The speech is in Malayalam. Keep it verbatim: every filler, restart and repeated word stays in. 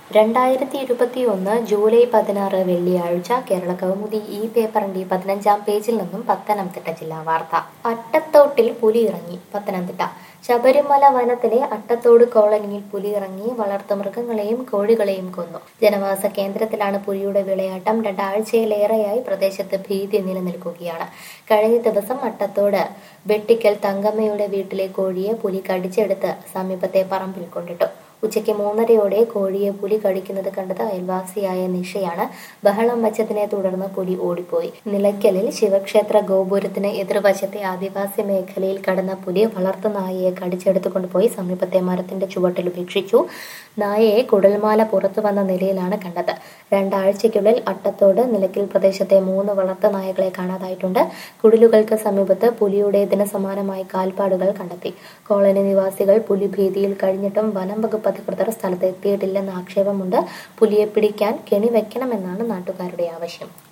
രണ്ടായിരത്തി ഇരുപത്തിയൊന്ന് ജൂലൈ പതിനാറ് വെള്ളിയാഴ്ച കേരള കൗമുദി ഈ പേപ്പറിന്റെ പതിനഞ്ചാം പേജിൽ നിന്നും പത്തനംതിട്ട ജില്ലാ വാർത്ത. അട്ടത്തോട്ടിൽ പുലി ഇറങ്ങി. പത്തനംതിട്ട ശബരിമല വനത്തിലെ അട്ടത്തോട് കോളനിയിൽ പുലി ഇറങ്ങി വളർത്തുമൃഗങ്ങളെയും കോഴികളെയും കൊന്നു. ജനവാസ കേന്ദ്രത്തിലാണ് പുലിയുടെ വിളയാട്ടം. രണ്ടാഴ്ചയിലേറെയായി പ്രദേശത്ത് ഭീതി നിലനിൽക്കുകയാണ്. കഴിഞ്ഞ ദിവസം അട്ടത്തോട് വെട്ടിക്കൽ തങ്കമ്മയുടെ വീട്ടിലെ കോഴിയെ പുലി കടിച്ചെടുത്ത് സമീപത്തെ പറമ്പിൽ കൊണ്ടിട്ടു. ഉച്ചയ്ക്ക് മൂന്നരയോടെ കോഴിയെ പുലി കടിക്കുന്നത് കണ്ടത് അയൽവാസിയായ നിഷയാണ്. ബഹളം വച്ചതിനെ തുടർന്ന് പുലി ഓടിപ്പോയി. നിലയ്ക്കലിൽ ശിവക്ഷേത്ര ഗോപുരത്തിന് എതിർവശത്തെ ആദിവാസി മേഖലയിൽ കടന്ന പുലി വളർത്തു നായയെ കടിച്ചെടുത്തു കൊണ്ടുപോയി സമീപത്തെ മരത്തിന്റെ ചുവട്ടിൽ ഉപേക്ഷിച്ചു. നായയെ കുടൽമാല പുറത്തു വന്ന നിലയിലാണ് കണ്ടത്. രണ്ടാഴ്ചയ്ക്കുള്ളിൽ അട്ടത്തോട് നിലയ്ക്കൽ പ്രദേശത്തെ മൂന്ന് വളർത്തു നായകളെ കാണാതായിട്ടുണ്ട്. കുടിലുകൾക്ക് സമീപത്ത് പുലിയുടേതിന് സമാനമായ കാൽപ്പാടുകൾ കണ്ടെത്തി. കോളനി നിവാസികൾ പുലി ഭീതിയിൽ കഴിഞ്ഞിട്ടും വനം വകുപ്പ് അധികൃതർ സ്ഥലത്ത് എത്തിയിട്ടില്ലെന്ന ആക്ഷേപമുണ്ട്. പുലിയെ പിടിക്കാൻ കെണി വെക്കണമെന്നാണ് നാട്ടുകാരുടെ ആവശ്യം.